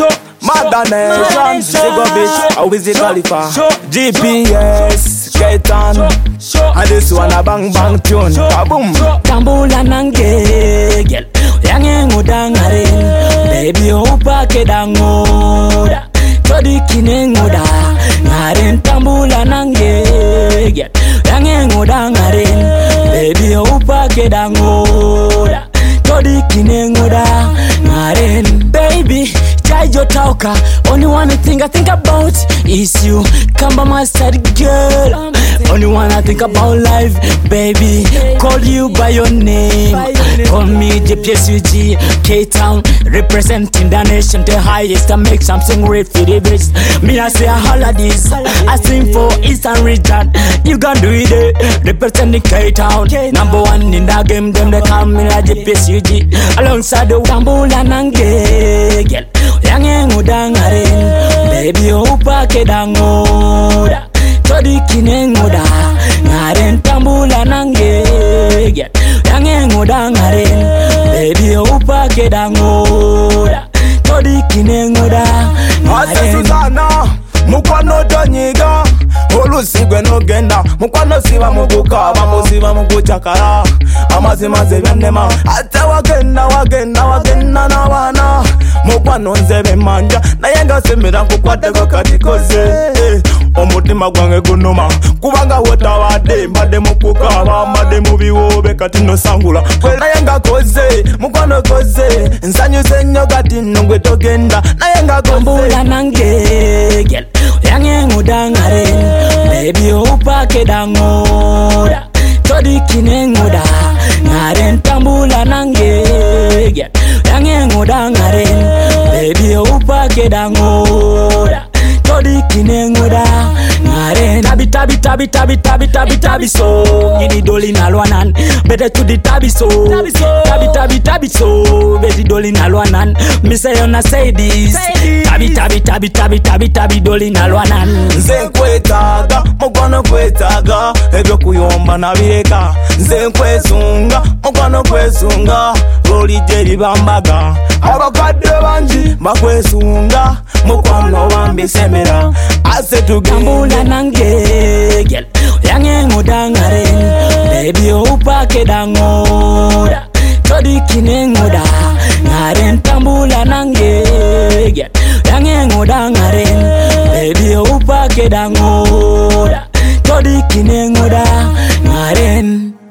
Mother Nation, Zigo Bitch, a Wizzy Khalifa, GPS, Ketan, and this one a bang bang tune, kaboom. Tambula nange, girl, yange ngudangarin, baby upa kedangoda, todi kine nguda, ngarin tambula nange, girl, yange ngudangarin, baby upa kedangoda, todi kine nguda, ngarin, baby. Tauka, only one thing I think about is you. Come by my side, girl. Only one I think about life, baby. Call you by your name. Call me JPSUG, K-Town, representing the nation, the highest. I make something great for the best. Me I say a holidays, I sing for Eastern region. You gon' do it, representing K-Town. Number one in the game, them they call me like JPSUG. Alongside the Tambula Nange, girl. Yange ngudangarin, baby upa kedangoda, todi kine nguda, ngaren tambula nange, yange ngudangarin, baby upa kedangoda, todi kine nguda, ngaren. Mukwano tonyiga, olusigwe no genda, mukwano siba mugukaba, musiba muguchakara, amazima zebyannema, ate wagenda na wana, mukwano nzebe manja, naye nga semera nkukwaddeko kati koze, omutima gwange gunuma, kubanga wotabadde, mbadde mukukaba, mbadde mubiwoobe kati nosangula, naye nga koze, mukwano koze, nsanyuse nnyo kati nno gwe togenda, naye nga tambula nange, girl. Yange ngudangarin, baby upa kedangoda, todi kine nguda, ngaren tambula nange, yange ngudangarin, baby upa kedangoda, todi kine nguda, ngaren. Tabi so, gidi doli na lwanan, better to the tabi so, tabi so, beti doli na lwanan, me say on a say this, tabi doli na lwanan. Nze nkwetaaga, mukwano kwetaaga, ebyo kuyomba nabireka. Nze nkwesunga, mukwano kwesunga, lolije libambaga. Abakadde bangi bakwesunga, mukwano bambisemera. Ase tambula nange, girl, yange ngudangarin, baby upa kedangoda, todi kine nguda, ngaren tambula nange, girl, yange ngudangarin, baby upa kedangoda, todi kine nguda, ngaren.